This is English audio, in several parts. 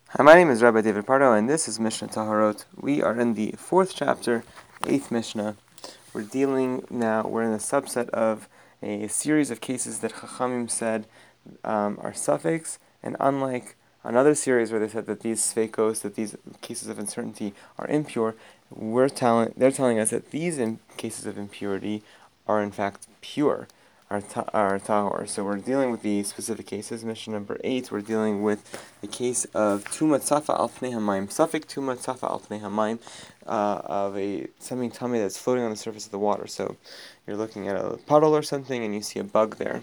Hi, my name is Rabbi David Pardo, and this is Mishnah Taharot. We are in the 4th chapter, 8th Mishnah. We're in a subset of a series of cases that Chachamim said are suffix, and unlike another series where they said that these sveikos, that these cases of uncertainty are impure, they're telling us that these cases of impurity are in fact pure, are tahor. So we're dealing with the specific cases. Mishnah number 8, we're dealing with the case of tuma tzafa al pnei hamayim, suffix tuma tzafa al pnei hamayim, of something tummy that's floating on the surface of the water. So you're looking at a puddle or something and you see a bug there.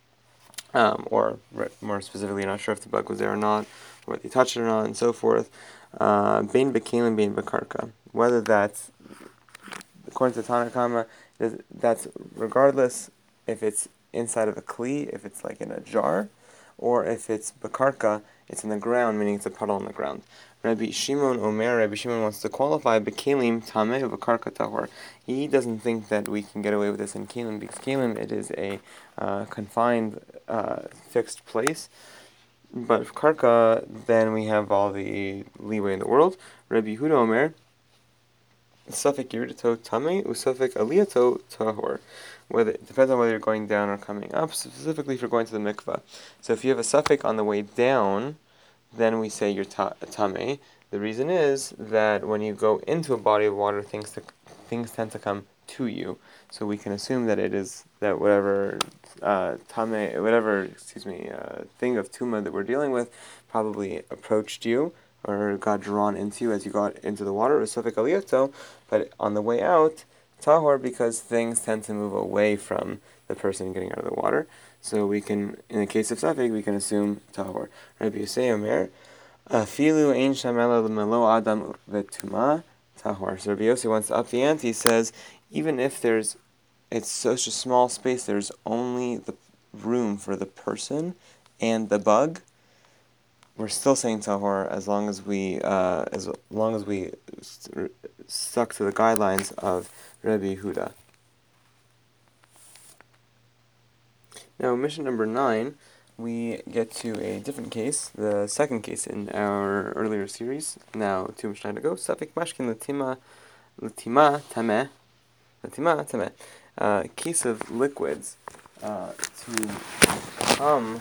More specifically, you're not sure if the bug was there or not, or whether you touched it or not, and so forth. Bein bekalim, bein bekarka. Whether that's, according to Tanakama, that's regardless if it's inside of a kli, if it's like in a jar, or if it's bekarka, it's in the ground, meaning it's a puddle on the ground. Rabbi Shimon wants to qualify bekalim tameh bekarka tahor. He doesn't think that we can get away with this in kalim, because kalim, it is a confined, fixed place. But if karka, then we have all the leeway in the world. Rabbi Yehuda Omer, Suffolk yirdato tame, usuffolk aliyato tahor. It depends on whether you're going down or coming up, specifically if you're going to the mikvah. So if you have a suffix on the way down, then we say you're tame. The reason is that when you go into a body of water, things tend to come to you. So we can assume that it is that whatever thing of tuma that we're dealing with probably approached you or got drawn into you as you got into the water, Suffolk aliyato, but on the way out, tahor, because things tend to move away from the person getting out of the water. So we can, in the case of Suffolk, we can assume tahor. Rabbi Yosei Omer, afilu ein shamela l'melo adam v'tuma tahor. So Rabbi Yosei wants to up the ante. He says, even if it's such a small space, there's only the room for the person and the bug, we're still saying tahor as long as we stuck to the guidelines of Rabbi Yehuda. Now, mission number 9, we get to a different case, the second case in our earlier series. Now, 2 mishnah to go. Safek mashkin latima tameh. Case of liquids to become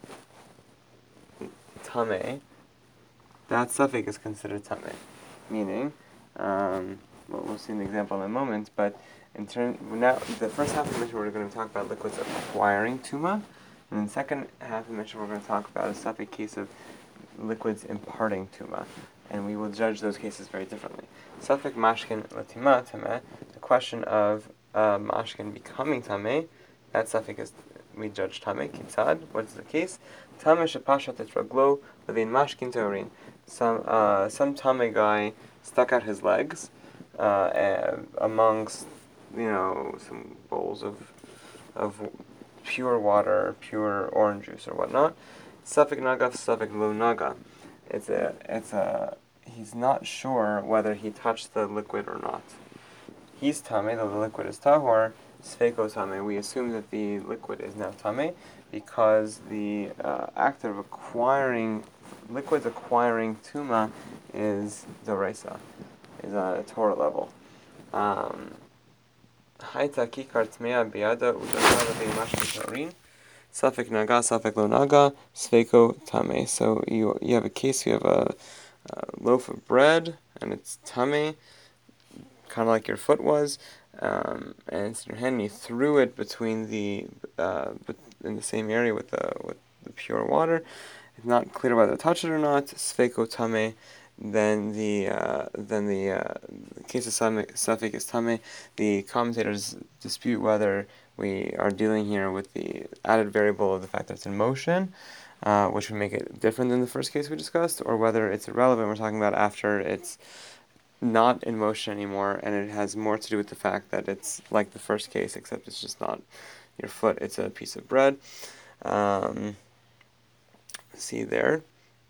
tameh. That suffix is considered tameh, meaning, we'll see an example in a moment, but now the first half of the mission we're going to talk about liquids acquiring tuma, and in the second half of the mission we're going to talk about a suffix case of liquids imparting tuma, and we will judge those cases very differently. Suffix mashkin latima tameh, the question of mashkin becoming tameh, that suffix is, we judge tameh, kitzad, what is the case? Tameh shepashat et raglo levin mashkin teorin. Some Tame guy stuck out his legs amongst, some bowls of pure water, pure orange juice or whatnot. Safek naga, safek lo naga. He's not sure whether he touched the liquid or not. He's Tame, though the liquid is tahor. Sfeiko Tame. We assume that the liquid is now Tame because the act of liquids acquiring tuma is doraisa, is on a Torah level. Haita kikar tmea biada udasada beimashkin safek naga, safek lo naga, sfeiko tame. So you have a case, you have a loaf of bread, and it's tame, kind of like your foot was, and it's in your hand, and you threw it between in the same area with the pure water. It's not clear whether to touch it or not. Sfeiko tame. Then the case of safek is tame. The commentators dispute whether we are dealing here with the added variable of the fact that it's in motion, which would make it different than the first case we discussed, or whether it's irrelevant. We're talking about after it's not in motion anymore, and it has more to do with the fact that it's like the first case, except it's just not your foot, it's a piece of bread. See there.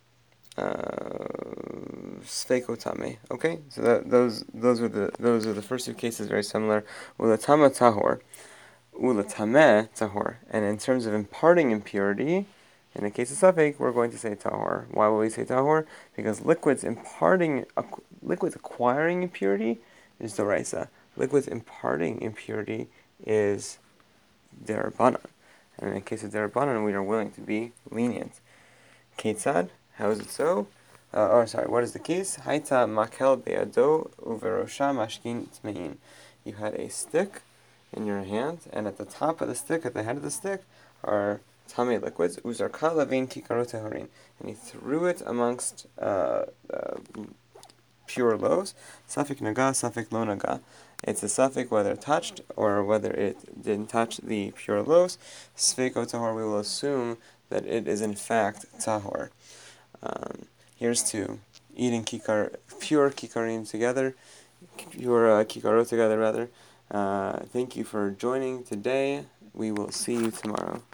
Sfeikotame. Okay, so those are the first two cases, very similar. Ulatama tahor, ulatame tahor, and in terms of imparting impurity, In the case of Safek, we're going to say tahor. Why will we say tahor? Because liquids acquiring impurity is doraisa. Liquids imparting impurity is derabanan. And in the case of derabanan, we are willing to be lenient. Ketzad, how is it so? What is the case? Haita makel beado uverosha mashkin tmein. You had a stick in your hand, and at the top of the stick, at the head of the stick, are tame liquids. Uzarka lavin kikarot tehorin. And he threw it amongst pure loaves. Safik naga, safik lo naga. It's a safik whether it touched or whether it didn't touch the pure loaves. Sfeiko tahor, we will assume that it is in fact tahor. Here's to eating pure kikarim together, pure kikarot together rather. Thank you for joining today. We will see you tomorrow.